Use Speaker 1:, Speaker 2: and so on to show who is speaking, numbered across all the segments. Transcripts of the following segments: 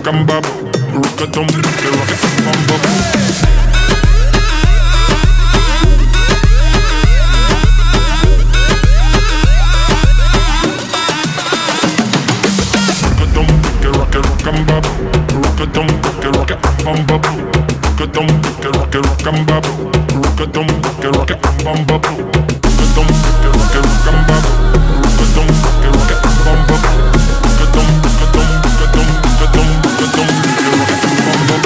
Speaker 1: rock and bop, rock a dum, rock it, bum bum. Rock and bop, rock a dum, rock it, bum bum. Rock a dum, rock and bop, rock a dum, rock it, bum bum. Rock a dum, rock and bop, rock a dum, rock it, bum bum. Rock a dum, rock a dum, rock a dum, rock a dum, rock a dum, rock it, bum bum.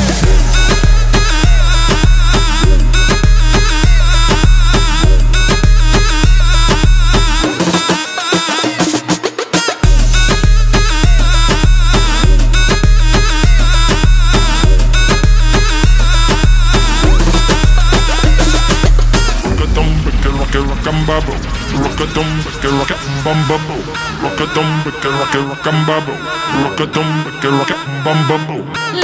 Speaker 1: Rock and bubble, rock a dum, rock it, bum bubble. Rock a dum, rock and bubble, rock a dum, rock it, bum bubble.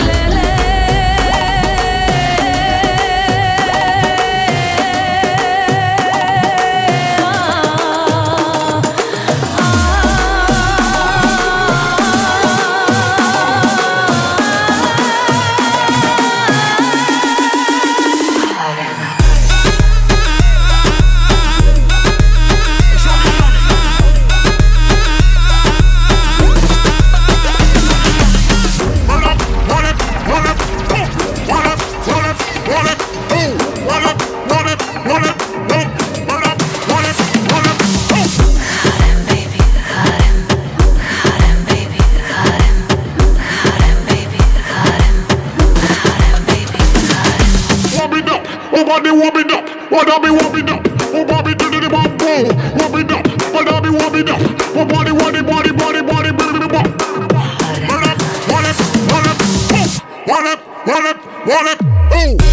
Speaker 1: Wobby up, what I be wobbing up, oh Bobby do the bumbo, wobbing up, what I be wobbing up, oh body, body, body, body, body, body, body, one up, oh.